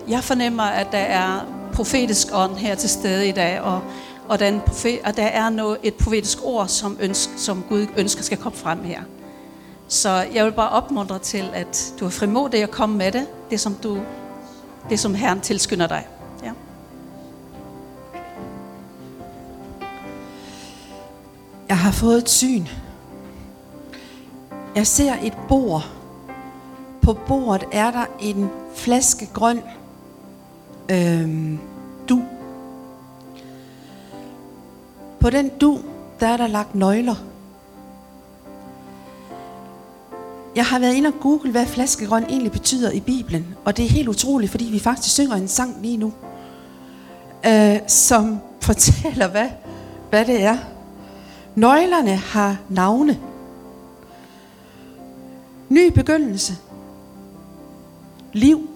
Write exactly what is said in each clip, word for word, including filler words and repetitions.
jeg fornemmer, at der er profetisk ånd her til stede i dag, og, og, den profe- og der er noget, et profetisk ord, som, ønsker, som Gud ønsker skal komme frem her. Så jeg vil bare opmuntre til, at du er frimodig at komme med det, det som, du, det som Herren tilskynder dig. Ja. Jeg har fået et syn. Jeg ser et bord. På bordet er der en flaske grøn øhm, du. På den du, der er der lagt nøgler. Jeg har været inde og google, hvad flaskegrøn egentlig betyder i Bibelen. Og det er helt utroligt, fordi vi faktisk synger en sang lige nu, øh, som fortæller, hvad, hvad det er. Nøglerne har navne. Ny begyndelse. Liv.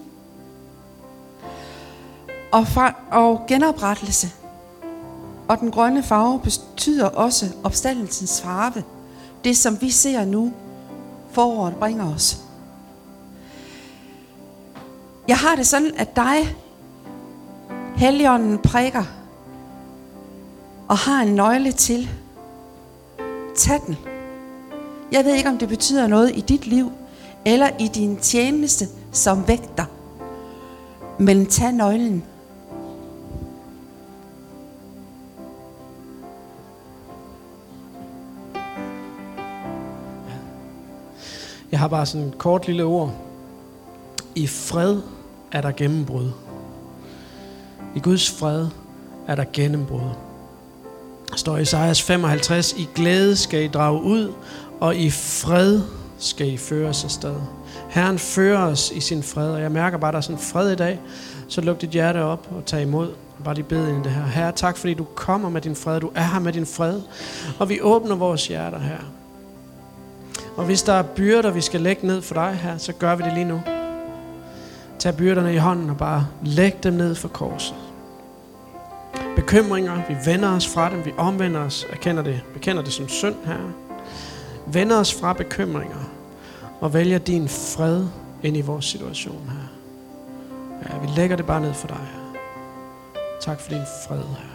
Og, fra, og genoprettelse. Og den grønne farve betyder også opstandelsens farve. Det som vi ser nu, foråret bringer os. Jeg har det sådan, at dig, Helligånden, prikker og har en nøgle til. Tag den. Jeg ved ikke, om det betyder noget i dit liv, eller i din tjeneste som vægter. Men tag nøglen. Jeg har bare sådan et kort lille ord. I fred er der gennembrud. I Guds fred er der gennembrud. Der står i Esajas femoghalvtreds, i glæde skal I drage ud, og i fred skal I føres afsted. Herren fører os i sin fred, og jeg mærker bare, at der er sådan fred i dag. Så luk dit hjerte op og tag imod. Og bare lige bede ind i det her. Herre, tak fordi du kommer med din fred. Du er her med din fred. Og vi åbner vores hjerter her. Og hvis der er byrder, vi skal lægge ned for dig her, så gør vi det lige nu. Tag byrderne i hånden og bare læg dem ned for korset. Bekymringer, vi vender os fra dem, vi omvender os, erkender det, bekender det som synd her. Vender os fra bekymringer og vælger din fred ind i vores situation her. Ja, vi lægger det bare ned for dig her. Tak for din fred her.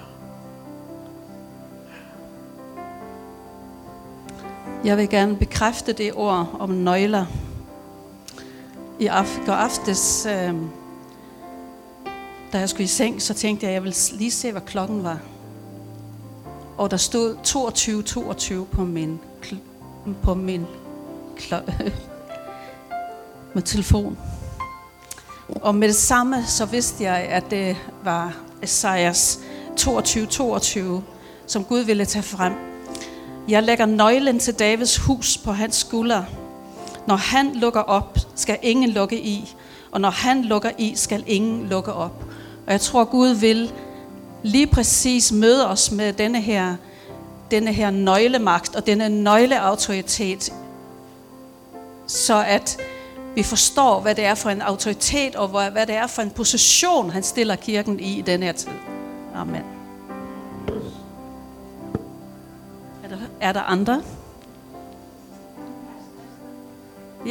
Jeg vil gerne bekræfte det ord om nøgler. I af- går aftes, øh, da jeg skulle i seng, så tænkte jeg, at jeg ville lige se, hvad klokken var. Og der stod toogtyve toogtyve på min, kl- på min kl- med telefon. Og med det samme, så vidste jeg, at det var Esajas toogtyve toogtyve, som Gud ville tage frem. Jeg lægger nøglen til Davids hus på hans skulder. Når han lukker op, skal ingen lukke i. Og når han lukker i, skal ingen lukke op. Og jeg tror, Gud vil lige præcis møde os med denne her, denne her nøglemagt og denne nøgleautoritet. Så at vi forstår, hvad det er for en autoritet, og hvad det er for en position, han stiller kirken i i denne her tid. Amen. Er der, er der andre? Ja.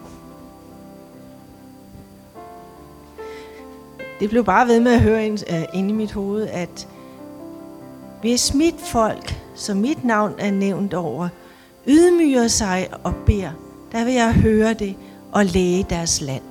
Det blev bare ved med at høre ind, uh, ind i mit hoved, at hvis mit folk, som mit navn er nævnt over, ydmyger sig og beder, der vil jeg høre det og læge deres land.